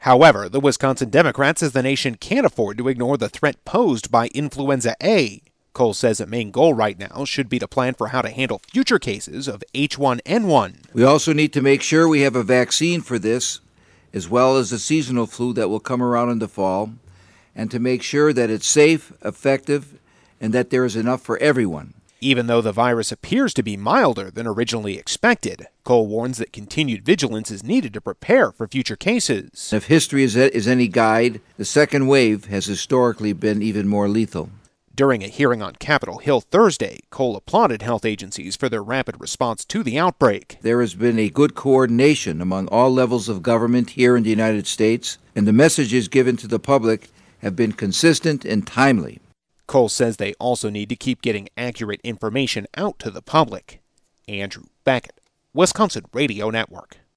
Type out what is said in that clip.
However, the Wisconsin Democrat says the nation can't afford to ignore the threat posed by influenza A. Cole says the main goal right now should be to plan for how to handle future cases of H1N1. We also need to make sure we have a vaccine for this, as well as the seasonal flu that will come around in the fall, and to make sure that it's safe, effective, and that there is enough for everyone. Even though the virus appears to be milder than originally expected, Cole warns that continued vigilance is needed to prepare for future cases. If history is any guide, the second wave has historically been even more lethal. During a hearing on Capitol Hill Thursday, Cole applauded health agencies for their rapid response to the outbreak. There has been a good coordination among all levels of government here in the United States, and the messages given to the public have been consistent and timely. Cole says they also need to keep getting accurate information out to the public. Andrew Beckett, Wisconsin Radio Network.